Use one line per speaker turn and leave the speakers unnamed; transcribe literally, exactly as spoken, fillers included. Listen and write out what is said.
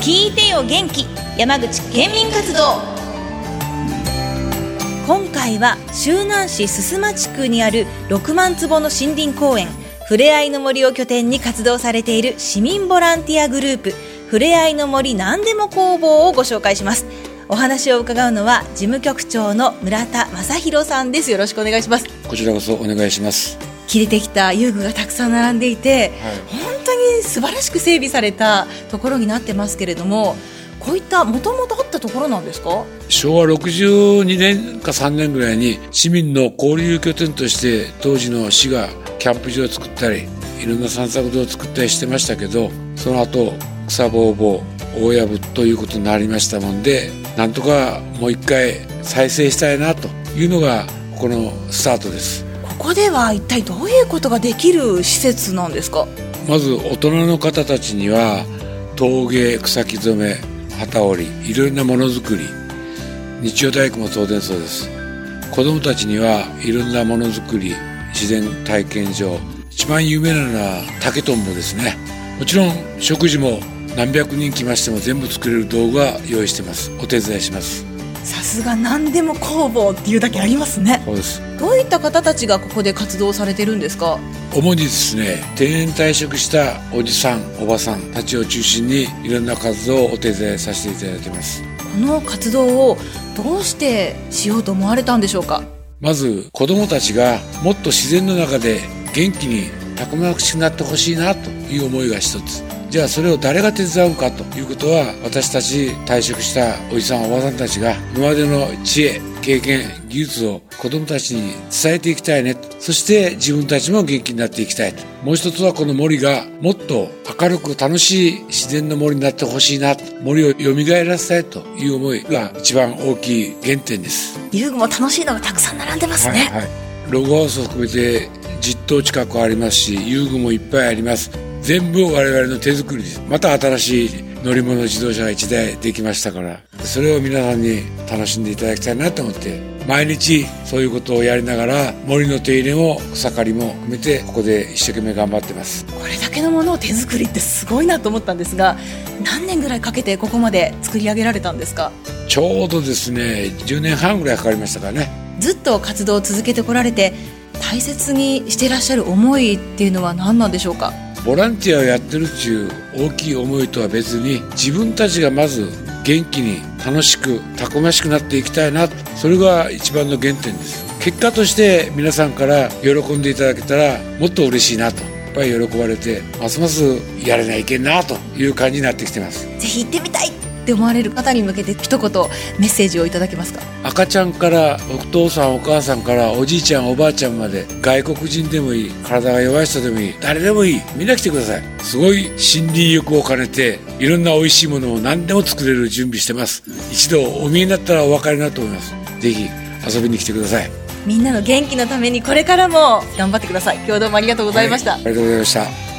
聞いてよ元気山口県民活動。今回は周南市須磨地区にあるろくまんつぼの森林公園ふれあいの森を拠点に活動されている市民ボランティアグループふれあいの森なんでも工房をご紹介します。お話を伺うのは事務局長の村田正弘さんです。よろしくお願いします。
こちらこそお願いします。
切れてきた遊具がたくさん並んでいて、はい、本当に素晴らしく整備されたところになってますけれども、こういったもともとあったところなんですか？
しょうわろくじゅうにねんかさんねんぐらいに市民の交流拠点として当時の市がキャンプ場を作ったりいろんな散策道を作ったりしてましたけど、その後草ぼうぼう大藪ということになりましたもんで、なんとかもう一回再生したいなというのがこのスタートです。
ここでは一体どういうことができる施設なんですか？
まず大人の方たちには陶芸、草木染め、機織り、いろいろなものづくり、日曜大工も当然そうです。子どもたちにはいろんなものづくり、自然体験場、一番有名なのは竹とんぼですね。もちろん食事も何百人来ましても全部作れる道具は用意してます。お手伝いします。
さすが何でも工房っていうだけありますね。
そうです。
どういった方たちがここで活動されてるんですか？
主にですね、定年退職したおじさんおばさんたちを中心にいろんな活動をお手伝いさせていただいてます。
この活動をどうしてしようと思われたんでしょうか？
まず子どもたちがもっと自然の中で元気にたくましくなってほしいなという思いが一つ。じゃあそれを誰が手伝うかということは、私たち退職したおじさんおばさんたちが今までの知恵、経験、技術を子どもたちに伝えていきたいね。そして自分たちも元気になっていきたいと。もう一つはこの森がもっと明るく楽しい自然の森になってほしいな。森を蘇らせたいという思いが一番大きい原点です。
遊具も楽しいのがたくさん並んでますね。
はいはい、ログハウスを含めてじゅっとう近くありますし、遊具もいっぱいあります。全部我々の手作りです。また新しい乗り物自動車がいちだいできましたから、それを皆さんに楽しんでいただきたいなと思って毎日そういうことをやりながら森の手入れも草刈りも含めてここで一生懸命頑張ってます。
これだけのものを手作りってすごいなと思ったんですが、何年ぐらいかけてここまで作り上げられたんですか？
ちょうどですねじゅうねんはんぐらいかかりましたからね。
ずっと活動を続けてこられて大切にしていらっしゃる思いっていうのは何なんでしょうか？
ボランティアをやってるっていう大きい思いとは別に、自分たちがまず元気に楽しくたくましくなっていきたいな、それが一番の原点です。結果として皆さんから喜んでいただけたらもっと嬉しいなと、やっぱり喜ばれてますますやれないけんなという感じになってきてます。
ぜひ行ってみたいって思われる方に向けて一言メッセージをいただけますか？
赤ちゃんからお父さんお母さんからおじいちゃんおばあちゃんまで、外国人でもいい、体が弱い人でもいい、誰でもいい、みんな来てください。すごい森林浴を兼ねていろんな美味しいものを何でも作れる準備してます。一度お見えになったらお分かりになると思います。ぜひ遊びに来てください。
みんなの元気のためにこれからも頑張ってください。今日どうもありがとうございました。
はい、ありがとうございました。